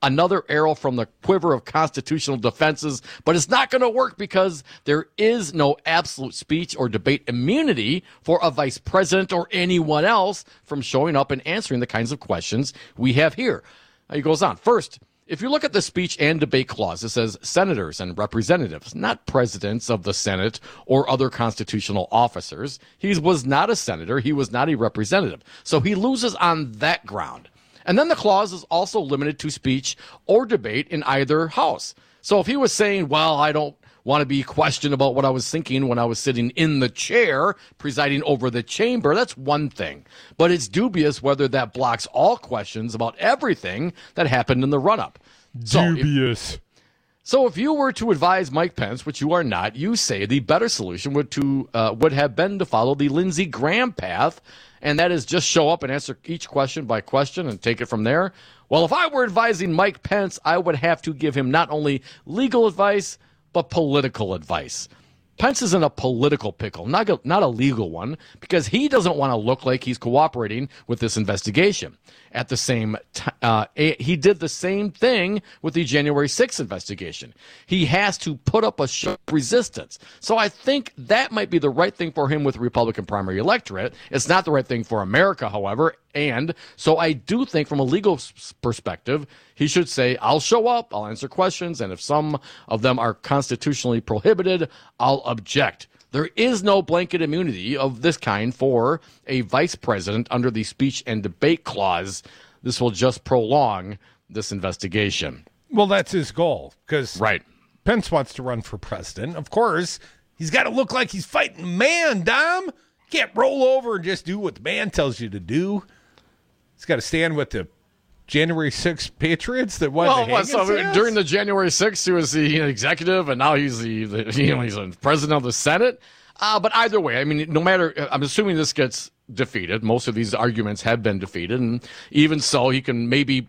another arrow from the quiver of constitutional defenses, but it's not going to work because there is no absolute speech or debate immunity for a vice president or anyone else from showing up and answering the kinds of questions we have here. He goes on. First, if you look at the speech and debate clause, it says senators and representatives, not presidents of the Senate or other constitutional officers. He was not a senator. He was not a representative. So he loses on that ground. And then the clause is also limited to speech or debate in either house. So if he was saying, well, I don't want to be questioned about what I was thinking when I was sitting in the chair presiding over the chamber, that's one thing. But it's dubious whether that blocks all questions about everything that happened in the run-up.
Dubious.
So if you were to advise Mike Pence, which you are not, you say the better solution would have been to follow the Lindsey Graham path, and that is just show up and answer each question by question and take it from there. Well, if I were advising Mike Pence, I would have to give him not only legal advice, but political advice. Pence is in a political pickle, not a legal one, because he doesn't want to look like he's cooperating with this investigation. At the same time, he did the same thing with the January 6th investigation. He has to put up a show of resistance. So I think that might be the right thing for him with the Republican primary electorate. It's not the right thing for America, however. And so I do think from a legal perspective, he should say, I'll show up, I'll answer questions, and if some of them are constitutionally prohibited, I'll object. There is no blanket immunity of this kind for a vice president under the speech and debate clause. This will just prolong this investigation.
Well, that's his goal, because Pence wants to run for president. Of course, he's got to look like he's fighting a man, Dom. Can't roll over and just do what the man tells you to do. He's got to stand with the January 6th Patriots that won
during the January 6th, he was the executive, and now he's he's the president of the Senate. But either way, I mean, no matter, I'm assuming this gets defeated. Most of these arguments have been defeated, and even so, he can maybe,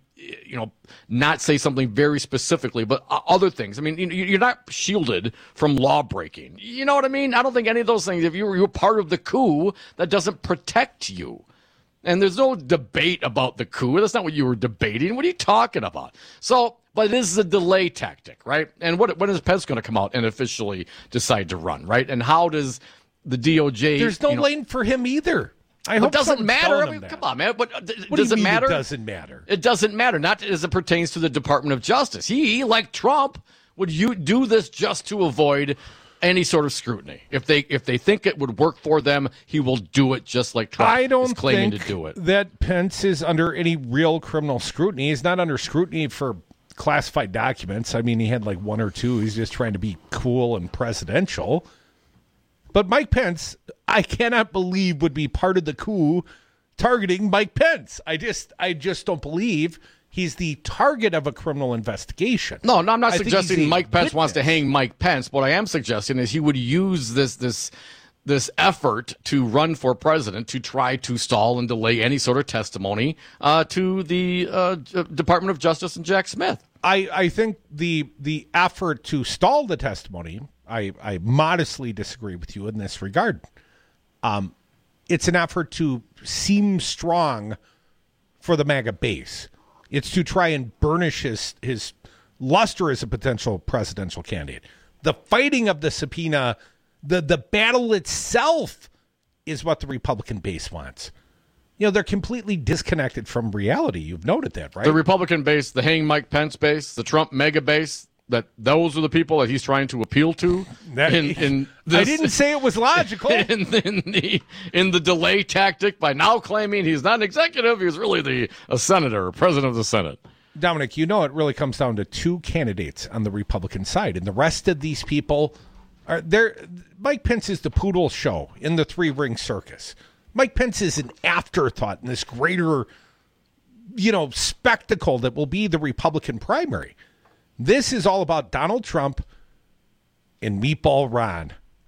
not say something very specifically, but other things. I mean, you're not shielded from law breaking. You know what I mean? I don't think any of those things, if you're part of the coup, that doesn't protect you. And there's no debate about the coup. That's not what you were debating. What are you talking about? So, but this is a delay tactic, right? And when is Pence going to come out and officially decide to run, right? And how does the DOJ...
There's no lane for him either. I hope
it doesn't matter. I mean, come on, man. But does it matter?
It doesn't matter.
It doesn't matter. Not as it pertains to the Department of Justice. He, like Trump, would do this just to avoid any sort of scrutiny. If they think it would work for them, he will do it just like Trump is claiming to do it.
That Pence is under any real criminal scrutiny. He's not under scrutiny for classified documents. I mean, he had like one or two. He's just trying to be cool and presidential. But Mike Pence, I cannot believe would be part of the coup targeting Mike Pence. I just don't believe he's the target of a criminal investigation.
No, I'm not suggesting Mike Pence wants to hang Mike Pence. What I am suggesting is he would use this effort to run for president to try to stall and delay any sort of testimony to the Department of Justice and Jack Smith.
I think the effort to stall the testimony, I modestly disagree with you in this regard. It's an effort to seem strong for the MAGA base. It's to try and burnish his luster as a potential presidential candidate. The fighting of the subpoena, the battle itself is what the Republican base wants. They're completely disconnected from reality. You've noted that, right?
The Republican base, the hang Mike Pence base, the Trump mega base, those are the people that he's trying to appeal to.
I didn't say it was logical.
In the delay tactic by now claiming he's not an executive, he's really a senator or president of the Senate.
Dominic, it really comes down to two candidates on the Republican side, and the rest of these people are there. Mike Pence is the poodle show in the three-ring circus. Mike Pence is an afterthought in this greater, spectacle that will be the Republican primary. This is all about Donald Trump and Meatball Ron.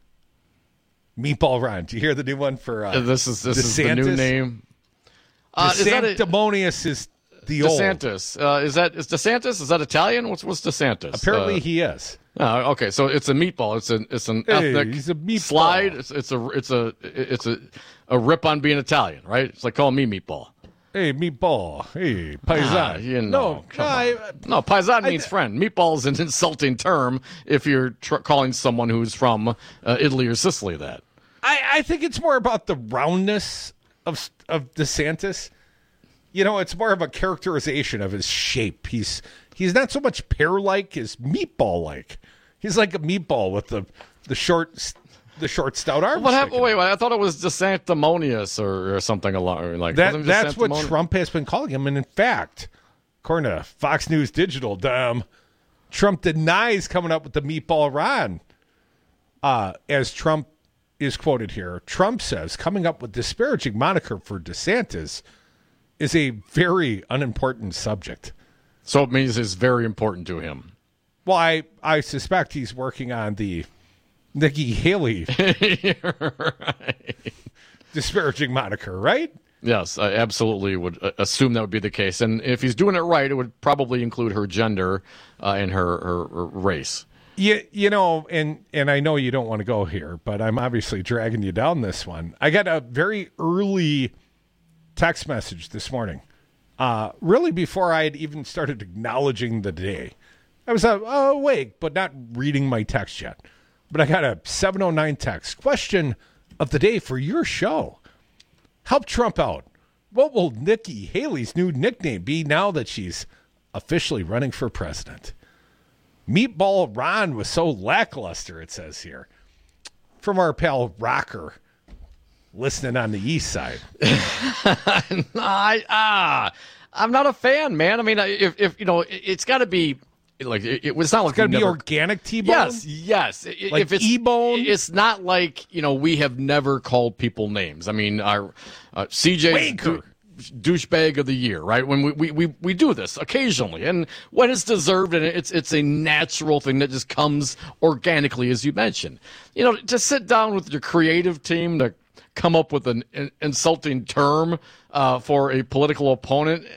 Meatball Ron. Do you hear the new one for
this is the new name?
DeSanctimonious is the
DeSantis. Is DeSantis? Is that Italian? What's DeSantis?
Apparently he is.
Okay, so it's a meatball. It's an ethnic
he's a meatball.
slide. It's a rip on being Italian, right? It's like calling me meatball.
Hey, meatball. Hey, paisan.
No, paisan means friend. Meatball is an insulting term if you're calling someone who's from Italy or Sicily that.
I think it's more about the roundness of DeSantis. It's more of a characterization of his shape. He's not so much pear-like as meatball-like. He's like a meatball with the short, stout arms.
What happened? Wait, I thought it was DeSanctimonious or something along like
that. That's what Trump has been calling him, and in fact, according to Fox News Digital, Trump denies coming up with the meatball Ron. As Trump is quoted here, Trump says coming up with disparaging moniker for DeSantis is a very unimportant subject.
So it means it's very important to him.
Well, I suspect he's working on the Nikki Haley disparaging moniker, right?
Yes, I absolutely would assume that would be the case. And if he's doing it right, it would probably include her gender and her race.
And I know you don't want to go here, but I'm obviously dragging you down this one. I got a very early text message this morning, really before I had even started acknowledging the day. I was awake, but not reading my text yet. But I got a 7:09 text. Question of the day for your show. Help Trump out. What will Nikki Haley's new nickname be now that she's officially running for president? Meatball Ron was so lackluster, it says here. From our pal Rocker, listening on the east side.
I'm not a fan, man. I mean, if it's got to be like it's not like
it's got to be organic T-bone.
Yes.
Like
if it's
E-bone,
it's not like we have never called people names. I mean, our CJ douchebag of the year, right? When we do this occasionally, and when it's deserved, and it's a natural thing that just comes organically, as you mentioned. To sit down with your creative team to come up with an insulting term for a political opponent,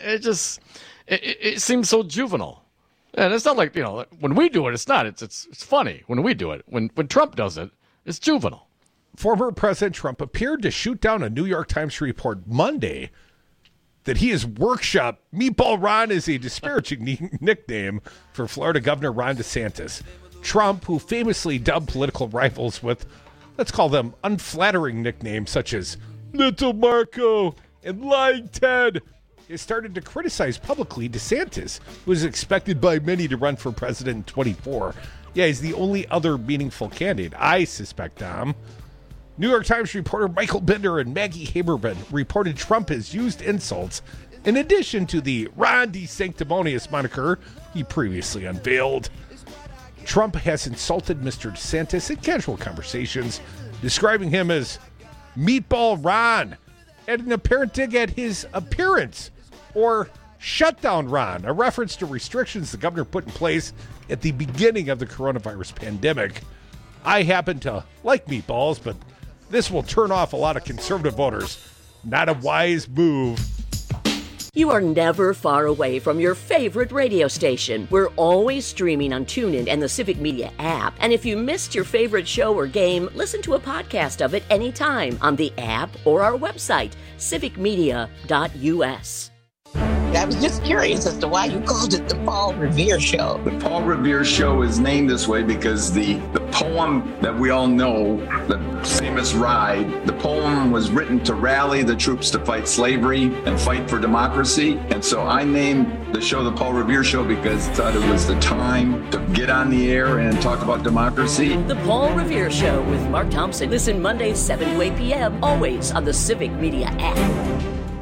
it seems so juvenile. And it's not like, when we do it, it's not. It's funny when we do it. When Trump does it, it's juvenile.
Former President Trump appeared to shoot down a New York Times report Monday that he has workshopped Meatball Ron is a disparaging nickname for Florida Governor Ron DeSantis. Trump, who famously dubbed political rivals with, let's call them, unflattering nicknames such as Little Marco and Lying Ted, has started to criticize publicly DeSantis, who is expected by many to run for president in 2024. Yeah, he's the only other meaningful candidate, I suspect, Tom. New York Times reporter Michael Bender and Maggie Haberman reported Trump has used insults in addition to the Ron DeSanctimonious moniker he previously unveiled. Trump has insulted Mr. DeSantis in casual conversations, describing him as Meatball Ron and an apparent dig at his appearance, or Shutdown Ron, a reference to restrictions the governor put in place at the beginning of the coronavirus pandemic. I happen to like meatballs, but this will turn off a lot of conservative voters. Not a wise move.
You are never far away from your favorite radio station. We're always streaming on TuneIn and the Civic Media app. And if you missed your favorite show or game, listen to a podcast of it anytime on the app or our website, civicmedia.us.
I was just curious as to why you called it the Paul Revere Show.
The Paul Revere Show is named this way because the poem that we all know, the famous Ride, the poem was written to rally the troops to fight slavery and fight for democracy. And so I named the show the Paul Revere Show because I thought it was the time to get on the air and talk about democracy.
The Paul Revere Show with Mark Thompson. Listen Mondays 7 to 8 p.m. always on the Civic Media app.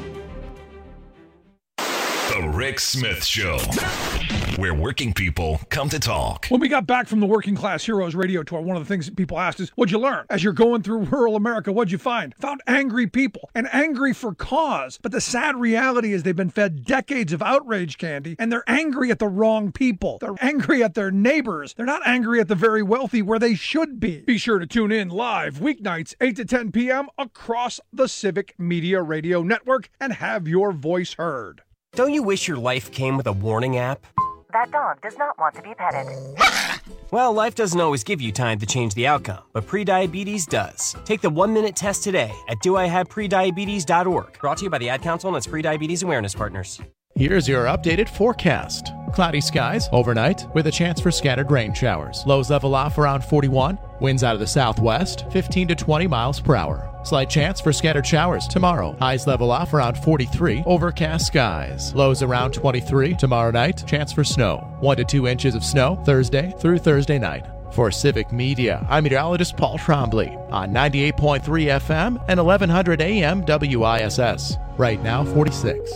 The Rick Smith Show, where working people come to talk.
When we got back from the Working Class Heroes radio tour, one of the things that people asked is, what'd you learn? As you're going through rural America, what'd you find? Found angry people, and angry for cause. But the sad reality is they've been fed decades of outrage candy, and they're angry at the wrong people. They're angry at their neighbors. They're not angry at the very wealthy where they should be. Be sure to tune in live weeknights 8 to 10 p.m. across the Civic Media Radio Network and have your voice heard.
Don't you wish your life came with a warning app?
That dog does not want to be petted.
Well, life doesn't always give you time to change the outcome, but prediabetes does. Take the 1-minute test today at doihaveprediabetes.org. Brought to you by the Ad Council and its Prediabetes Awareness Partners.
Here's your updated forecast. Cloudy skies overnight with a chance for scattered rain showers. Lows level off around 41. Winds out of the southwest, 15 to 20 miles per hour. Slight chance for scattered showers tomorrow. Highs level off around 43. Overcast skies. Lows around 23. Tomorrow night, chance for snow. 1 to 2 inches of snow Thursday through Thursday night. For Civic Media, I'm meteorologist Paul Trombley on 98.3 FM and 1100 AM WISS. Right now, 46.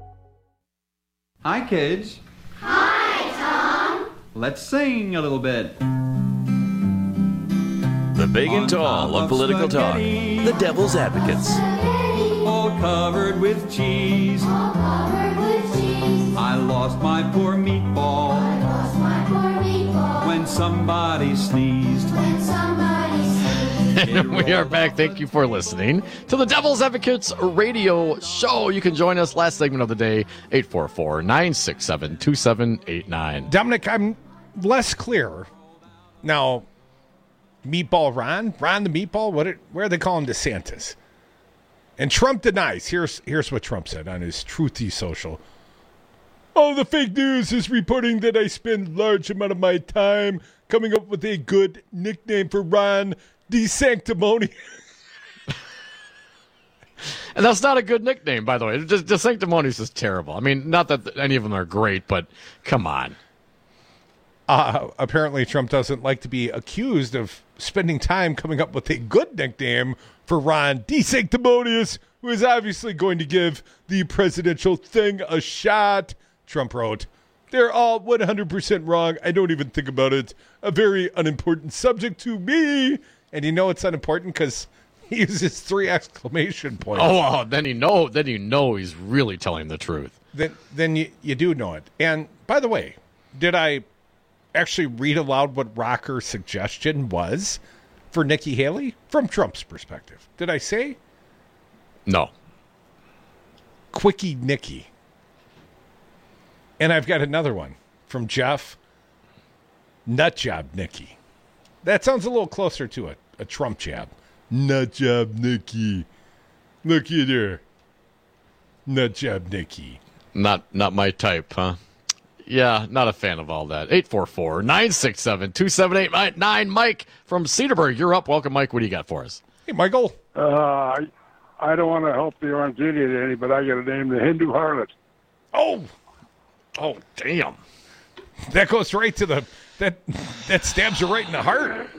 Hi, kids.
Hi, Tom.
Let's sing a little bit.
The big and tall of political talk. The Devil's Advocates.
All covered with cheese. I lost my poor meatball. When somebody sneezed.
And we are back. Thank you for listening to the Devil's Advocates radio show. You can join us last segment of the day, 844-967-2789.
Dominic, I'm less clear. Now, Meatball Ron the Meatball, where are they calling DeSantis? And Trump denies. Here's what Trump said on his Truthy social. Oh, the fake news is reporting that I spend large amount of my time coming up with a good nickname for Ron DeSanctimonious.
And that's not a good nickname, by the way. DeSanctimonious is terrible. I mean, not that any of them are great, but come on.
Apparently, Trump doesn't like to be accused of spending time coming up with a good nickname for Ron DeSanctimonious, who is obviously going to give the presidential thing a shot. Trump wrote, "They're all 100% wrong. I don't even think about it. A very unimportant subject to me." And you know it's unimportant because he uses 3 exclamation points.
Oh, then you know he's really telling the truth.
Then you do know it. And by the way, did I actually read aloud what Rocker's suggestion was for Nikki Haley from Trump's perspective? Did I say?
No.
Quickie Nikki. And I've got another one from Jeff. Nut job Nikki. That sounds a little closer to a Trump jab. Nut job Nikki. Look at her. Nut job Nikki.
Not my type, huh? Yeah, not a fan of all that. 844-967-2789. Mike from Cedarburg, you're up. Welcome, Mike. What do you got for us?
Hey, Michael.
I don't want to help the Orange Idiot any, but I got to name the Hindu harlot.
Oh, damn. That goes right to that stabs you right in the heart.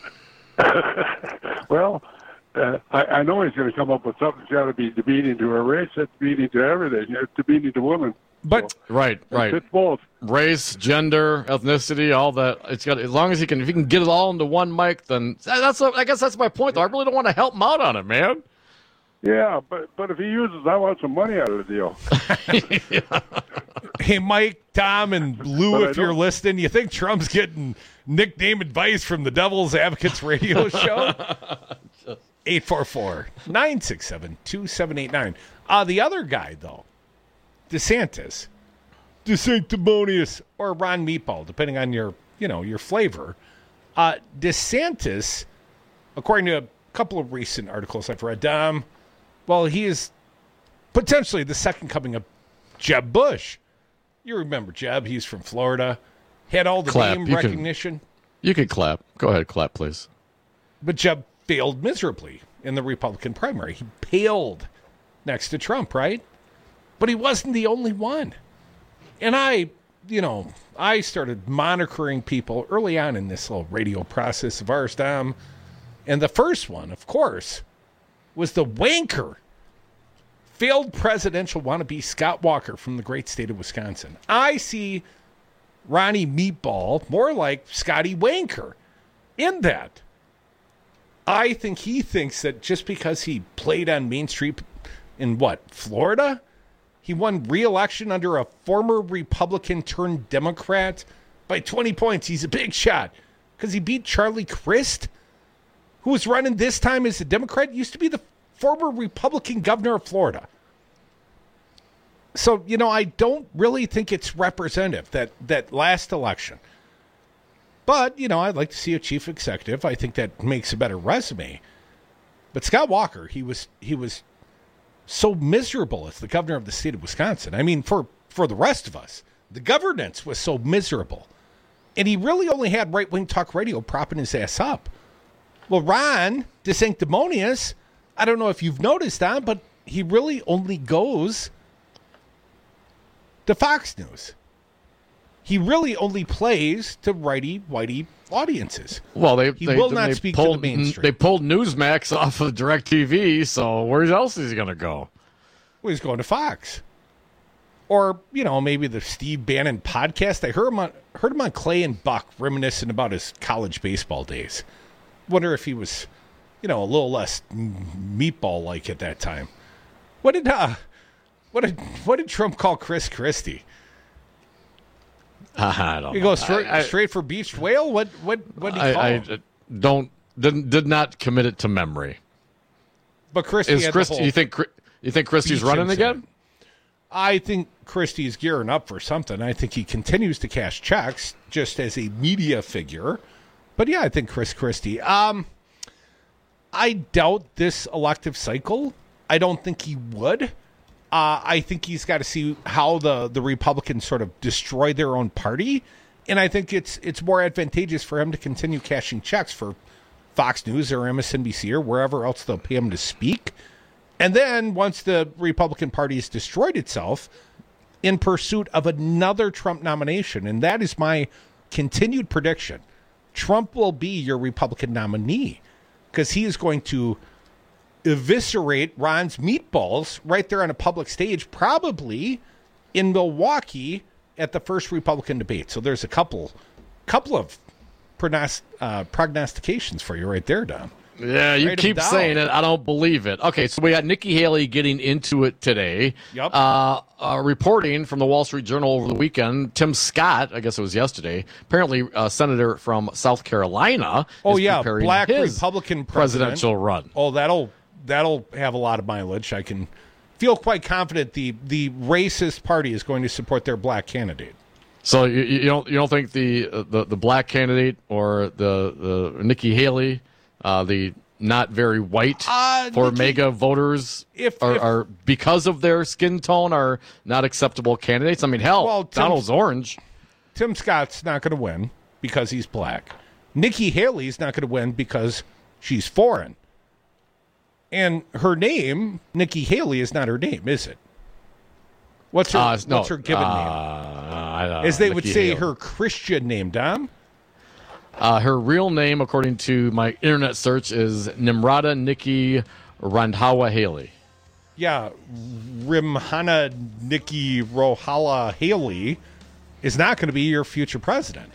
Well, I know he's going to come up with something that's got to be demeaning to a race, it's demeaning to everything, it's demeaning to women.
But
so,
right.
It's both.
Race, gender, ethnicity, all that. It's got, as long as if he can get it all into one mic, then I guess that's my point, though. I really don't want to help him out on it, man.
Yeah, but if he uses, I want some money out of the deal.
Hey, Mike, Tom, and Lou, if you're listening, you think Trump's getting nickname advice from the Devil's Advocates radio show? 844-967-2789. The other guy, though, DeSantis, DeSanctimonious, or Ron Meatball, depending on your flavor. DeSantis, according to a couple of recent articles I've read, well, he is potentially the second coming of Jeb Bush. You remember Jeb? He's from Florida. Had all the name recognition.
You can clap. Go ahead, clap, please.
But Jeb failed miserably in the Republican primary. He paled next to Trump, right? But he wasn't the only one. And I started monitoring people early on in this little radio process of ours, Dom. And the first one, of course, was the wanker, failed presidential wannabe Scott Walker from the great state of Wisconsin. I see Ronnie Meatball more like Scotty Wanker in that. I think he thinks that just because he played on Main Street in Florida, he won re-election under a former Republican turned Democrat by 20 points. He's a big shot because he beat Charlie Crist, who was running this time as a Democrat, used to be the former Republican governor of Florida. So, I don't really think it's representative, that last election. But, I'd like to see a chief executive. I think that makes a better resume. But Scott Walker, he was so miserable as the governor of the state of Wisconsin. I mean, for the rest of us, the governance was so miserable. And he really only had right-wing talk radio propping his ass up. Well, Ron DeSanctimonious, I don't know if you've noticed that, but he really only goes to Fox News. He really only plays to righty-whitey audiences.
Well,
he will not speak to the mainstream.
They pulled Newsmax off of DirecTV, so where else is he going to go?
Well, he's going to Fox. Or, maybe the Steve Bannon podcast. I heard him on Clay and Buck reminiscing about his college baseball days. Wonder if he was, a little less meatball-like at that time. What did Trump call Chris Christie?
I don't know.
He goes straight for beached whale? What did he call him?
Did not commit it to memory.
But Christie had the whole
you think Christie's running again?
I think Christie's gearing up for something. I think he continues to cash checks just as a media figure. But yeah, I think Chris Christie. I doubt this elective cycle. I don't think he would. I think he's got to see how the Republicans sort of destroy their own party. And I think it's more advantageous for him to continue cashing checks for Fox News or MSNBC or wherever else they'll pay him to speak. And then once the Republican Party has destroyed itself, in pursuit of another Trump nomination. And that is my continued prediction. Trump will be your Republican nominee because he is going to eviscerate Ron's meatballs right there on a public stage, probably in Milwaukee at the first Republican debate. So there's a couple of prognostications for you right there, Don.
Yeah, you keep saying it. I don't believe it. Okay, so we got Nikki Haley getting into it today.
Yep.
Reporting from the Wall Street Journal over the weekend, Tim Scott, I guess it was yesterday, apparently a senator from South Carolina. Preparing
black
his
Republican
presidential run.
Oh, that'll have a lot of mileage. I can feel quite confident the racist party is going to support their black candidate.
So you don't think the black candidate or the Nikki Haley, the not very white for MAGA voters are because of their skin tone are not acceptable candidates? I mean, hell, Donald's orange.
Tim Scott's not going to win because he's black. Nikki Haley's not going to win because she's foreign. And her name, Nikki Haley, is not her name, is it? What's her given name? As they would say, Haley. Her Christian name, Dom?
Her real name, according to my internet search, is Nimrata Nikki Randhawa Haley.
Yeah, Rimhana Nikki Rohala Haley is not going to be your future president.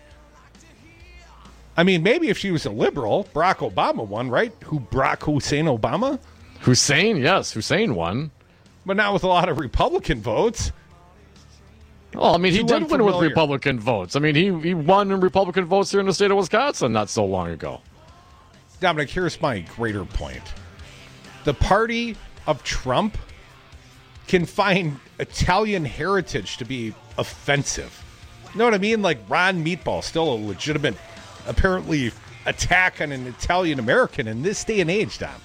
I mean, maybe if she was a liberal, Barack Obama won, right? Barack Hussein Obama?
Hussein, yes, Hussein won.
But not with a lot of Republican votes.
Well, I mean, he did win with Republican votes. I mean, he won in Republican votes here in the state of Wisconsin not so long ago.
Dominic, here's my greater point. The party of Trump can find Italian heritage to be offensive. You know what I mean? Like Ron Meatball, still a legitimate, apparently, attack on an Italian American in this day and age, Dom.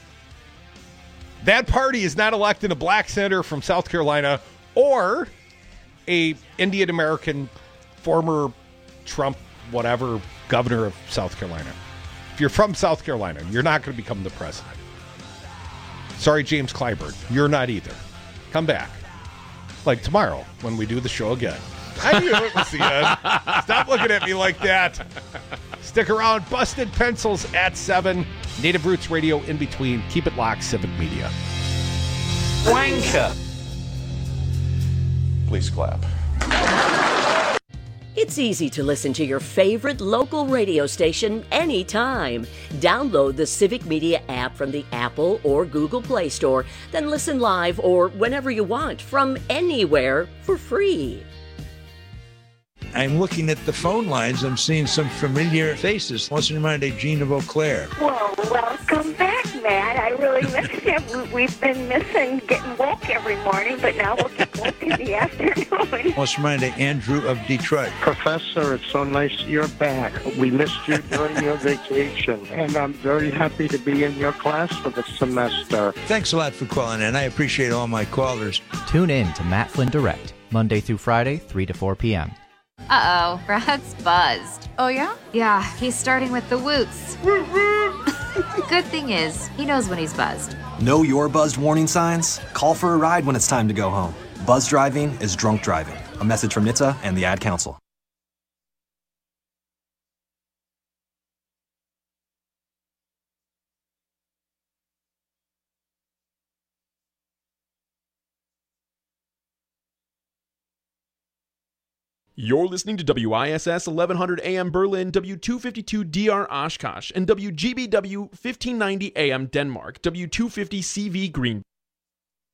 That party is not electing a black senator from South Carolina or a Indian American former Trump whatever governor of South Carolina. If you're from South Carolina, you're not going to become the president. Sorry, James Clyburn, you're not either. Come back. Like tomorrow when we do the show again. I knew it was the end. Stop looking at me like that. Stick around. Busted Pencils at 7. Native Roots Radio in between. Keep it locked. Civic Media.
Wanker. Please clap.
It's easy to listen to your favorite local radio station anytime. Download the Civic Media app from the Apple or Google Play Store, then listen live or whenever you want from anywhere for free.
I'm looking at the phone lines. I'm seeing some familiar faces. What's in mind, Gene of Eau Claire?
Well, welcome back,
Matt. I really missed you. We've been missing getting woke every morning, but now we'll get woke in the afternoon.
Let's remind Andrew of Detroit.
Professor, it's so nice you're back. We missed you during your vacation, and I'm very happy to be in your class for the semester.
Thanks a lot for calling in. I appreciate all my callers.
Tune in to Matt Flynn Direct, Monday through Friday, 3 to 4 p.m.
Uh-oh, Brad's buzzed.
Oh, yeah?
Yeah, he's starting with the woots. Good thing is, he knows when he's buzzed.
Know your buzzed warning signs? Call for a ride when it's time to go home. Buzz driving is drunk driving. A message from NHTSA and the Ad Council.
You're listening to WISS 1100 AM Berlin, W252 DR Oshkosh, and WGBW 1590 AM Denmark, W250 CV Green.